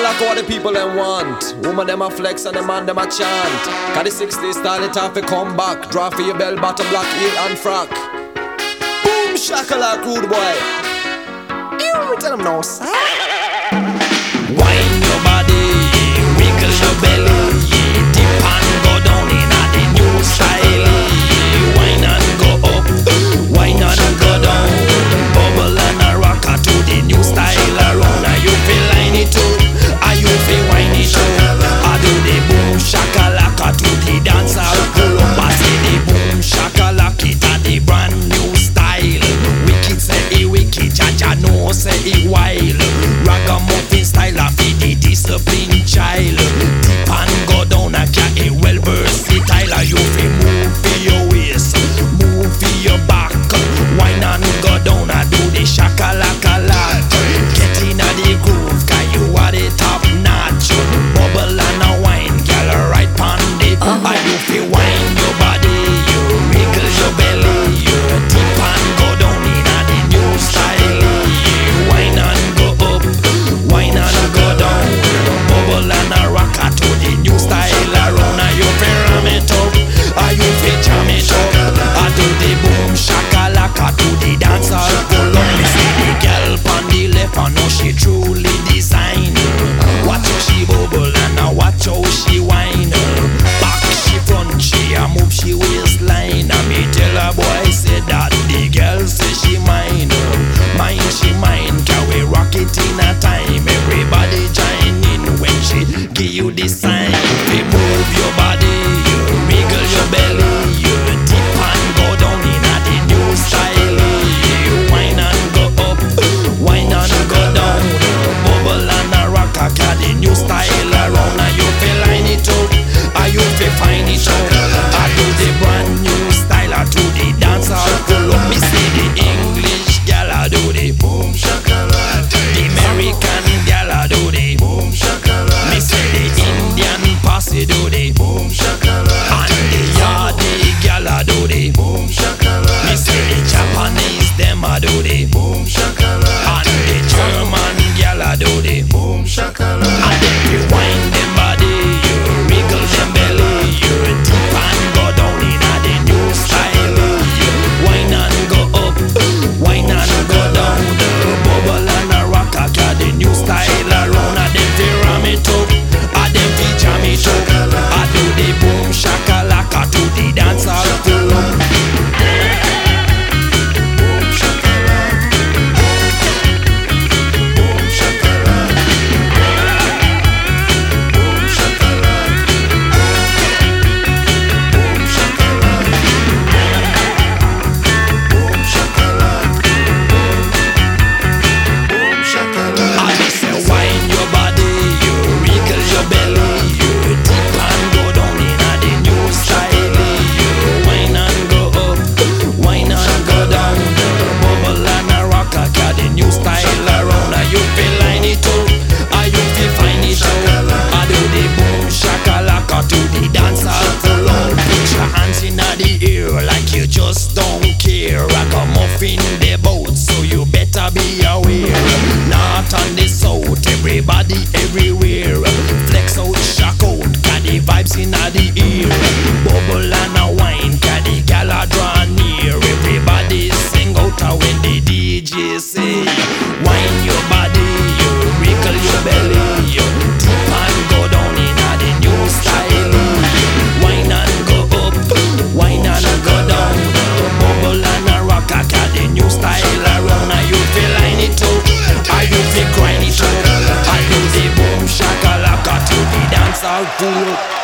shakalaka what the people them want. Woman them a flex and the man them a chant. Cause the 60s style it off to come back. Draw for your bell bottom, black heel and frock. Boom shakalaka rude boy. Ew, tell them no sir. Wine your body, wiggle your belly, dip and go down in a the new style. Wine and go up, wine and go down, bubble and a rocker to the new style around. Are you feel line it up? Are you feel wine it up? I do the boom shakalaka to the dancehall pull up. I say the boom shakalaka it a the brand new style. Wicked say it wicked, Jaja no say it wild. Ragamuffin style of the disciplined child. Dip and go down a cat a well versatile. You fi move for your waist, move for your back. Wine and go down and do the shakalaka lot. Get in a the groove, cause you are the top notch. Bubble and a wine, girl right pon the. And you fi wine your body, you wiggle your belly, you dip and go down in a the new style. Wine and go up, wine and go down, bubble and a rocker to the new style around. Are you fi ram it up? Are you fi jam it up? I do the boom shakalaka to the dancehall pull up. Me see the girl on the left, I know she truly design. Watch how she bubble and I watch how she whine. Back she front, she a move she waistline. And me tell her boy say that the girl say she mine. Mine she mine, can we rock it in a time? Everybody join in when she give you the sign. You move your body, you wiggle your belly, you dip and go down in a the new style. You wine and go up, wine and go down, bubble and a rock a the new style around. Are you feel line it up? Are you feel find it up? I do the brand new style, I do the dancehall pull up. Me see the English gal I do the boom shakalaka. The American gal I do the boom shakalaka. Me see the Indian posse do the boom shakalaka. And the Yardi gal I do the boom shakalaka. Me see the Japanese them I do the boom shakalaka. And the German gal I do the boom shakalaka. And then you wind them body, you wiggle them belly, you dip and go down in a the new style. You wine and go up, wine and go down, bubble and a rock a the new style around. And them fi ram it up, and them fi jam it up. I do the boom shakalaka to the dancehall pull up. Boom shakalaka, boom shakalaka, boom shakalaka, boom shakalaka, boom shakalaka, boom shakalaka. I say wine your body, you wiggle your belly, you dip and go down in a the new style. You wine and go up, wine and go down, bubble and a rock a the new style around. Are you feel line it up? Are you feel find it up? I do the boom shakalaka to the dancehall full on. Put your hands in the air like you just don't care. Ragamuffin the boat, so you better be aware. North and the south, everybody everywhere. Flex out, shock out, got the vibes in the ear. Bubble and a wine, got the gal a draw near. Everybody sing out when the DJ say, wine your body, you wiggle your belly, you dip and go down in a the new style. Wine and go up, wine and go down, bubble and a rock a the new style around. Are you feel line it up? Are you feel grind it up? I do the boom shakalaka to the dancehall pull up.